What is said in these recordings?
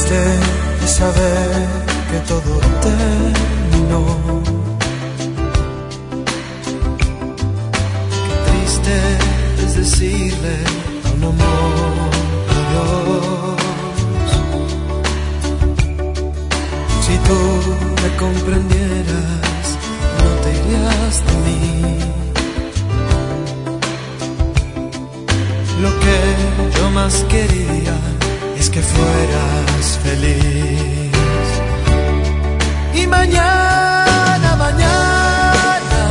triste es saber que todo terminó. Qué triste es decirle a un amor adiós. Si tú me comprendieras, no te irías de mí. Lo que yo más quería es que fueras feliz. Y mañana, mañana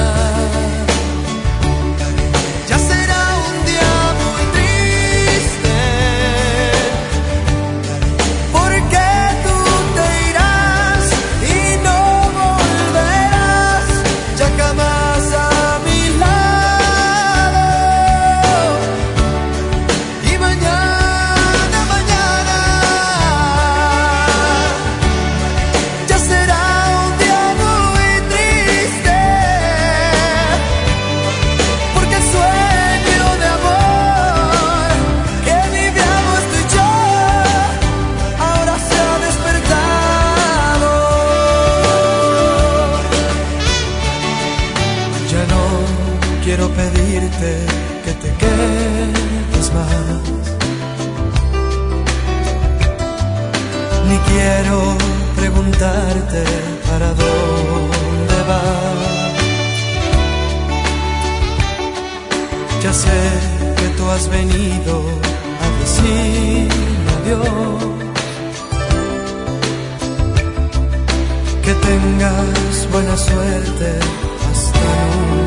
ya será un día muy triste, porque tú te irás y no volverás ya jamás a mi lado. Y mañana, mañana ya será un día muy triste, porque el sueño de amor que vivíamos tú y yo ahora se ha despertado. Ya no quiero pedirte que te quedes más, ni quiero preguntarte para dónde vas. Ya sé que tú has venido a decirme adiós. Que tengas buena suerte hasta nunca.